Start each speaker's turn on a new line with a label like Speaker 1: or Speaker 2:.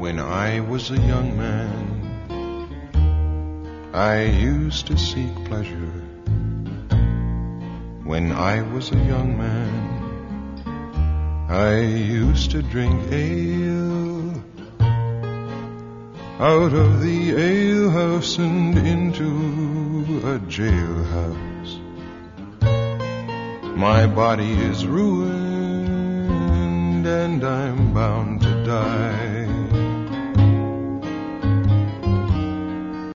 Speaker 1: When I was a young man, I used to seek pleasure. When I was a young man, I used to drink ale out of the alehouse and into a jailhouse. My body is ruined and I'm bound to die.